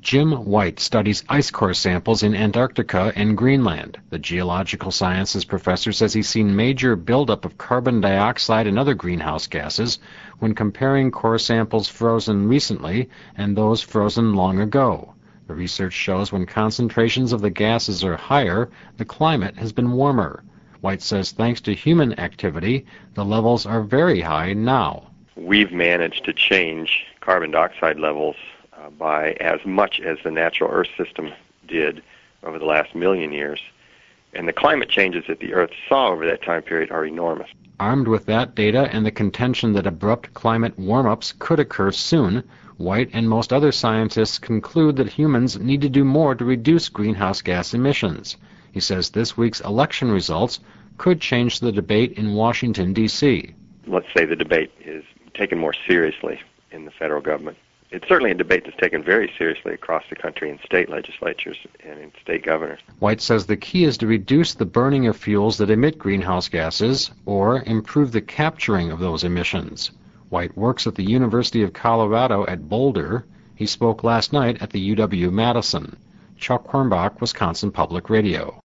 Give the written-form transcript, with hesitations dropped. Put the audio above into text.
Jim White studies ice core samples in Antarctica and Greenland. The geological sciences professor says he's seen major buildup of carbon dioxide and other greenhouse gases when comparing core samples frozen recently and those frozen long ago. The research shows when concentrations of the gases are higher, the climate has been warmer. White says thanks to human activity, the levels are very high now. We've managed to change carbon dioxide levels by as much as the natural Earth system did over the last million years. And the climate changes that the Earth saw over that time period are enormous. Armed with that data and the contention that abrupt climate warm-ups could occur soon, White and most other scientists conclude that humans need to do more to reduce greenhouse gas emissions. He says this week's election results could change the debate in Washington, D.C. Let's say the debate is taken more seriously in the federal government. It's certainly a debate that's taken very seriously across the country in state legislatures and in state governors. White says the key is to reduce the burning of fuels that emit greenhouse gases or improve the capturing of those emissions. White works at the University of Colorado at Boulder. He spoke last night at the UW-Madison. Chuck Hornbach, Wisconsin Public Radio.